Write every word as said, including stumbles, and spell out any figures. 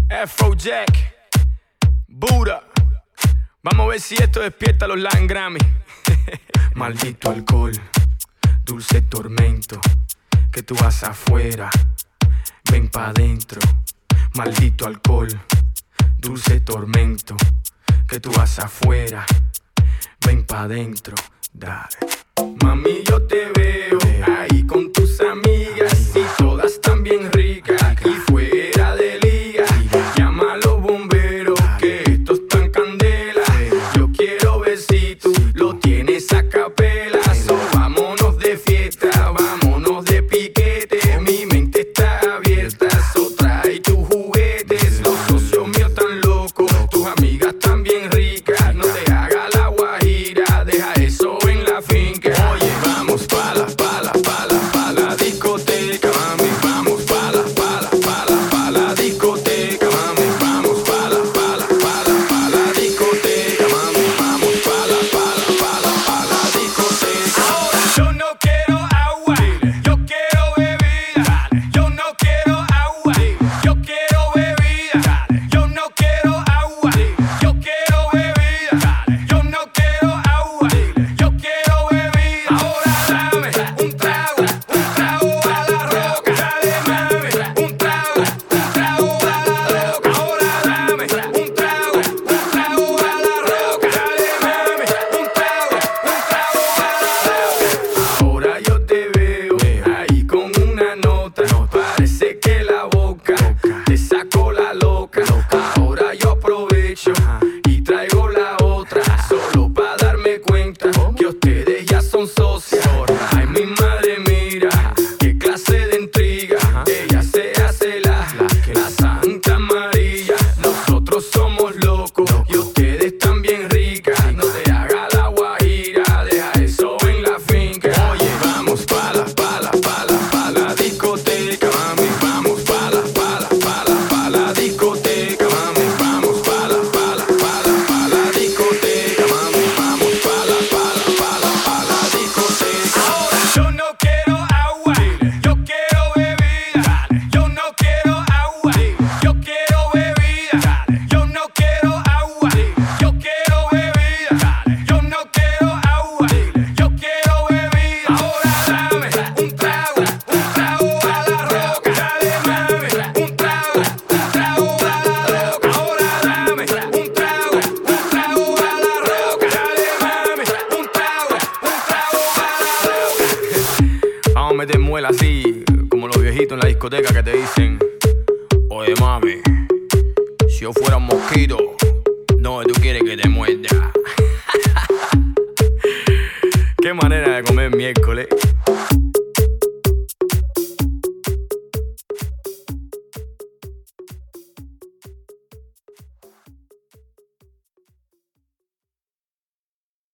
Afrojack, Buddha. Vamos a ver si esto despierta a los Latin Grammy. Maldito alcohol, dulce tormento, que tú vas afuera, ven pa' dentro. Maldito alcohol, dulce tormento, que tú vas afuera, ven pa' dentro. Dale. Mami, yo te veo ahí con tus amigas y todas están bien ricas y fuera de liga. Llama a los bomberos que esto está en candela. Yo quiero ver si tú lo tienes a capela. So, vámonos de fiesta, vámonos de piquete. Mi mente está abierta, so trae tus juguetes. Los socios míos están locos, tus amigas están bien ricas. No te hagas la guajira, deja eso en la finca. Oye, vamos pa' la, pa' la, pa' la, pa' la discoteca, mami. Vamos pa' la, pa' la, pa' la, pa' la discoteca, mami. Vamos pa' la, pa' la, pa' la, pa' la discoteca, mami. Vamos pa' la, pa' la, pa' la, pa' la discoteca. Ahora yo no quiero agua, yo quiero bebida. Yo no quiero agua, yo quiero bebida. Yo no quiero agua, yo quiero bebida. Yo no quiero agua, yo quiero bebida. Ahora dame un trago, un trago a la roca. Dale, mami, un trago, un trago a la roca. Ahora dame un trago, un trago a la roca. Dale, mami, un trago, un trago a la roca. Ahora yo te veo ahí con una nota. Parece que la boca te sacó la loca. Ahora yo aprovecho y traigo la otra, solo para darme cuenta que ustedes ya son socias. Ay, mi madre, mira qué clase de intriga. Ella se hace la, la Santa María. Nosotros somos locos y ustedes están bien ricas. No te hagas la guajira, deja eso en la finca. Oye, vamos pa' la, pa' la, pa' la, pa' la discoteca, mami. Vamos pa' la, pa' la, pa' la, pa' la discoteca, mami. Vamos pa' la, pa' la, pa' la, pa' la discoteca, mami. Vamos pa' la, pa' la, pa' la, pa' la discoteca. Ahora yo no quiero agua, yo quiero bebida. Yo no quiero agua, yo quiero bebida. Yo no quiero agua, yo quiero bebida. Yo no quiero agua, yo quiero bebida. Ahora dame un trago, un trago a la roca. Dale, mami, un trago, un trago a la roca. Ahora dame un trago, un trago a la roca. Dale, mami, un trago, un trago a la roca. Vamos a meter muela así, como los viejitos en la discoteca que te dicen: oye, mami, si yo fuera un mosquito, no, tú quieres que te muerda. Qué manera de comer miércoles.